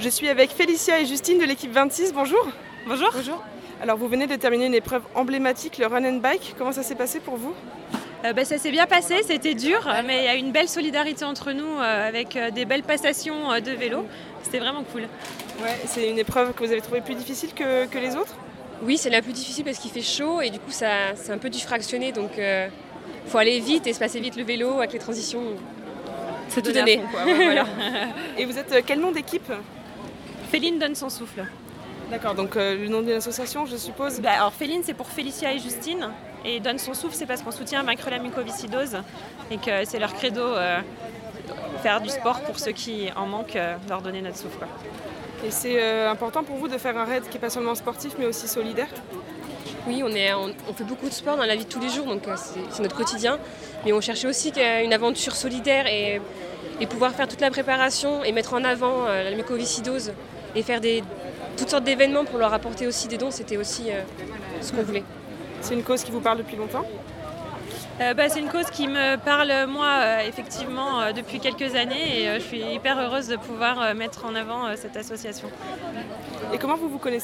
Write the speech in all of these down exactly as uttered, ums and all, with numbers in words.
Je suis avec Félicia et Justine de l'équipe vingt-six, bonjour. Bonjour. Bonjour. Alors vous venez de terminer une épreuve emblématique, le Run and Bike. Comment ça s'est passé pour vous ? euh, bah, Ça s'est bien passé, c'était dur, mais il y a une belle solidarité entre nous euh, avec euh, des belles passations euh, de vélo. C'était vraiment cool. Ouais, c'est une épreuve que vous avez trouvée plus difficile que, que les autres ? Oui, c'est la plus difficile parce qu'il fait chaud et du coup ça, c'est un peu du fractionné, donc il euh, faut aller vite et se passer vite le vélo avec les transitions. C'est tout donné. Fond, quoi. Ouais, voilà. Et vous êtes euh, quel nom d'équipe ? Féline donne son souffle. D'accord, donc euh, le nom d'une association, je suppose. Bah, alors Féline, c'est pour Félicia et Justine, et donne son souffle, c'est parce qu'on soutient vaincre la mucoviscidose et que c'est leur credo, euh, faire du sport pour ceux qui en manquent, euh, leur donner notre souffle, quoi. Et c'est euh, important pour vous de faire un raid qui n'est pas seulement sportif, mais aussi solidaire ? Oui, on, est, on, on fait beaucoup de sport dans la vie de tous les jours, donc euh, c'est, c'est notre quotidien. Mais on cherchait aussi une aventure solidaire et, et pouvoir faire toute la préparation et mettre en avant euh, la mucoviscidose et faire des, toutes sortes d'événements pour leur apporter aussi des dons, c'était aussi euh, ce qu'on voulait. C'est une cause qui vous parle depuis longtemps ? Euh, bah, c'est une cause qui me parle, moi, euh, effectivement, euh, depuis quelques années, et euh, je suis hyper heureuse de pouvoir euh, mettre en avant euh, cette association. Et comment vous vous connaissez ?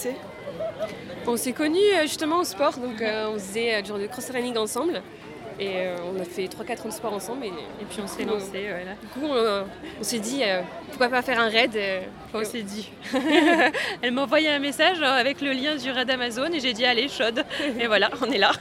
On s'est connus euh, justement au sport, donc euh, on faisait euh, du genre de cross-running ensemble. Et euh, on a fait trois quatre ans de sport ensemble. Et, et puis on s'est lancé. Ouais, là. Du coup, on, on s'est dit, euh, pourquoi pas faire un raid euh, On s'est dit. Elle m'a envoyé un message avec le lien du raid Amazon et j'ai dit, allez, chaude. Et voilà, on est là.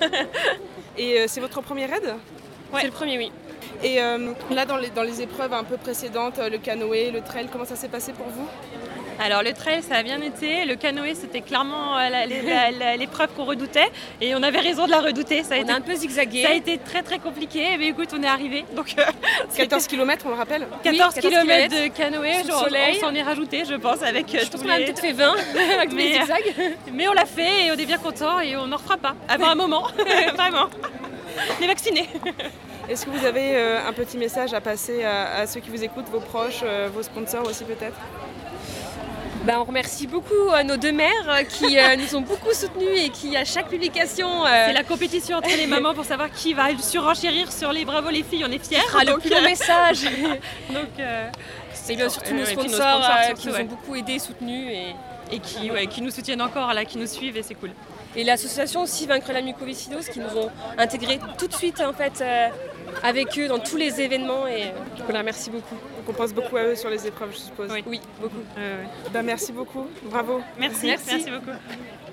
Et euh, c'est votre premier raid ? Ouais. C'est le premier, oui. Et euh, là, dans les, dans les épreuves un peu précédentes, le canoë, le trail, comment ça s'est passé pour vous ? Alors le trail, ça a bien été. Le canoë, c'était clairement la, la, la, l'épreuve qu'on redoutait. Et on avait raison de la redouter. Ça a on été, a un peu zigzagué. Ça a été très très compliqué. Mais écoute, on est arrivé. Donc, euh, quatorze kilomètres, on le rappelle ? quatorze kilomètres de canoë. Genre, soleil. On s'en est rajouté, je pense, avec je tous pense les... qu'on a peut-être fait vingt avec tous les zigzags. Mais on l'a fait et on est bien content et on n'en refera pas. Avant un moment, vraiment. On est vaccinés. Est-ce que vous avez euh, un petit message à passer à, à ceux qui vous écoutent, vos proches, euh, vos sponsors aussi peut-être ? Ben, on remercie beaucoup euh, nos deux mères qui euh, nous ont beaucoup soutenus et qui, à chaque publication... Euh... C'est la compétition entre les mamans pour savoir qui va surenchérir sur les bravo les filles, on est fiers. Qui fera le plus long message. Donc, euh, et bien surtout euh, nos sponsors, nos sponsors euh, surtout, qui nous ouais. ont beaucoup aidés, soutenus. Et, et qui, ouais, qui nous soutiennent encore, là, qui nous suivent et c'est cool. Et l'association aussi Vaincre la mucoviscidose qui nous ont intégrés tout de suite en fait, euh, avec eux dans tous les événements et euh, on les remercie beaucoup. Donc on pense beaucoup à eux sur les épreuves, je suppose. Oui, oui beaucoup. Euh, ouais. Ben, merci beaucoup, bravo. Merci, merci, merci beaucoup.